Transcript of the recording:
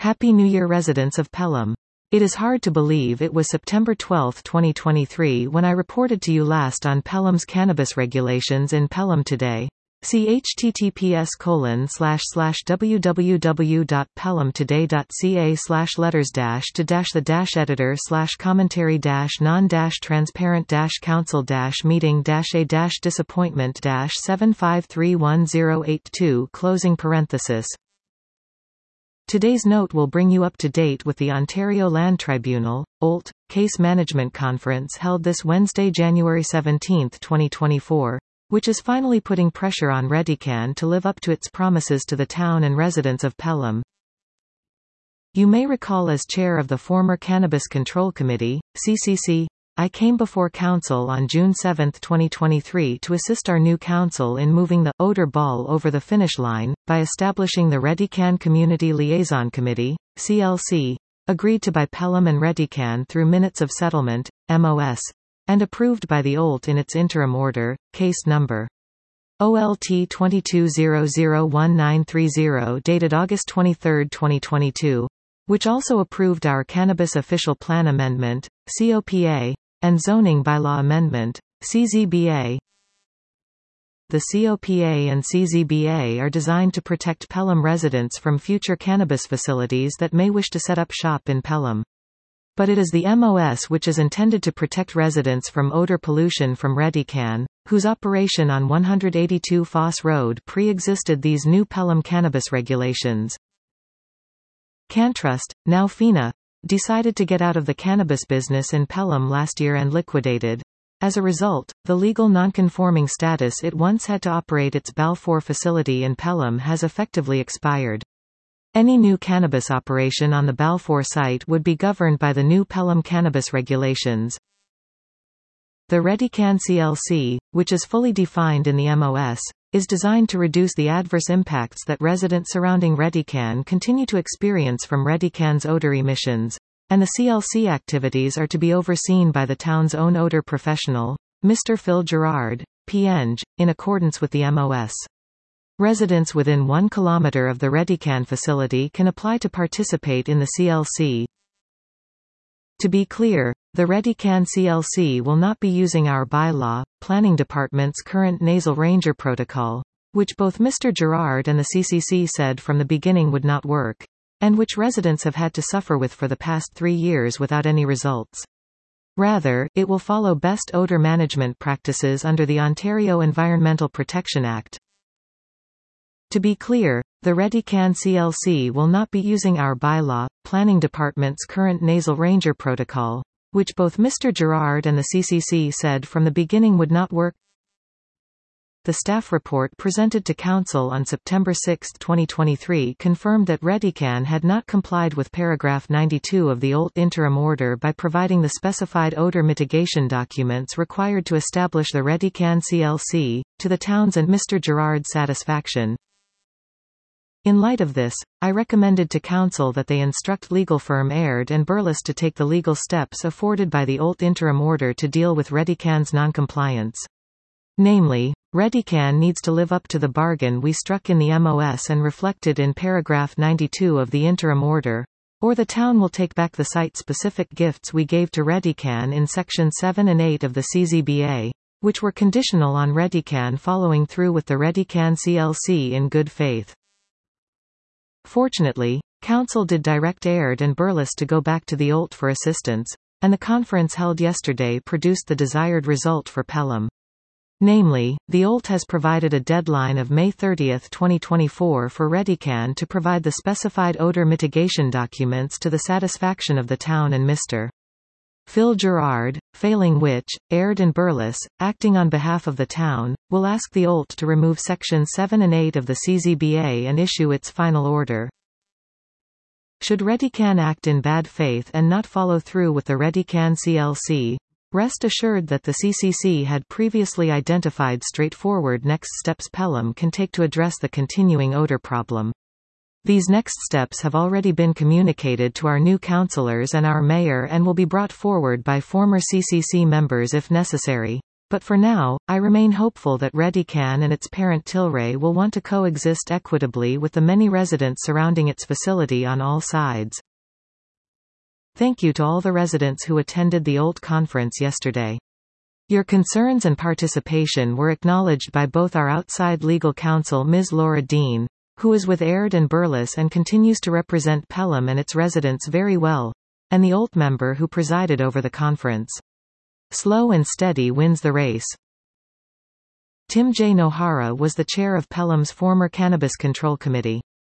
Happy New Year, residents of Pelham. It is hard to believe it was September 12, 2023 when I reported to you last on Pelham's cannabis regulations in Pelham Today. See https://www.pelhamtoday.ca/letters-to-the-editor/commentary-non-transparent-council-meeting-a-2082 closing parenthesis. Today's note will bring you up to date with the Ontario Land Tribunal, OLT, Case Management Conference held this Wednesday, January 17, 2024, which is finally putting pressure on Redecan to live up to its promises to the town and residents of Pelham. You may recall, as chair of the former Cannabis Control Committee, CCC, I came before Council on June 7, 2023 to assist our new Council in moving the odor ball over the finish line, by establishing the Redecan Community Liaison Committee, CLC, agreed to by Pelham and Redecan through Minutes of Settlement, MOS, and approved by the OLT in its interim order, case number OLT 22001930 dated August 23, 2022, which also approved our Cannabis Official Plan Amendment, COPA, and Zoning Bylaw Amendment, CZBA. The COPA and CZBA are designed to protect Pelham residents from future cannabis facilities that may wish to set up shop in Pelham. But it is the MOS which is intended to protect residents from odor pollution from Redecan, whose operation on 182 Foss Road pre-existed these new Pelham cannabis regulations. CanTrust, now FINA, decided to get out of the cannabis business in Pelham last year and liquidated. As a result, the legal non-conforming status it once had to operate its Balfour facility in Pelham has effectively expired. Any new cannabis operation on the Balfour site would be governed by the new Pelham cannabis regulations. The Redecan CLC, which is fully defined in the MOS, is designed to reduce the adverse impacts that residents surrounding Redecan continue to experience from Redecan's odor emissions, and the CLC activities are to be overseen by the town's own odor professional, Mr. Phil Gerard, PEng, in accordance with the MOS. Residents within 1 kilometre of the Redecan facility can apply to participate in the CLC. To be clear, the Redecan CLC will not be using our bylaw, Planning Department's current Nasal Ranger Protocol, which both Mr. Gerard and the CCC said from the beginning would not work, and which residents have had to suffer with for the past 3 years without any results. Rather, it will follow best odor management practices under the Ontario Environmental Protection Act. To be clear, the Redecan CLC will not be using our bylaw, Planning Department's current Nasal Ranger Protocol, which both Mr. Gerard and the CCC said from the beginning would not work. The staff report presented to Council on September 6, 2023 confirmed that Redecan had not complied with paragraph 92 of the OLT interim order by providing the specified odor mitigation documents required to establish the Redecan CLC, to the town's and Mr. Gerard's satisfaction. In light of this, I recommended to Council that they instruct legal firm Aird and Burles to take the legal steps afforded by the OLT interim order to deal with Redecan's noncompliance. Namely, Redecan needs to live up to the bargain we struck in the MOS and reflected in paragraph 92 of the interim order, or the town will take back the site-specific gifts we gave to Redecan in Section 7 and 8 of the CZBA, which were conditional on Redecan following through with the Redecan CLC in good faith. Fortunately, Council did direct Aird and Burles to go back to the OLT for assistance, and the conference held yesterday produced the desired result for Pelham. Namely, the OLT has provided a deadline of May 30, 2024 for Redecan to provide the specified odor mitigation documents to the satisfaction of the town and Mr. Phil Gerard, failing which, Aird and Burles, acting on behalf of the town, will ask the OLT to remove Sections 7 and 8 of the CZBA and issue its final order. Should Redecan act in bad faith and not follow through with the Redecan CLC, rest assured that the CCC had previously identified straightforward next steps Pelham can take to address the continuing odor problem. These next steps have already been communicated to our new councillors and our mayor and will be brought forward by former CCC members if necessary. But for now, I remain hopeful that Redican and its parent Tilray will want to coexist equitably with the many residents surrounding its facility on all sides. Thank you to all the residents who attended the OLT conference yesterday. Your concerns and participation were acknowledged by both our outside legal counsel Ms. Laura Dean, who is with Aird and Burles and continues to represent Pelham and its residents very well, and the OLT member who presided over the conference. Slow and steady wins the race. Tim J. Nohara was the chair of Pelham's former Cannabis Control Committee.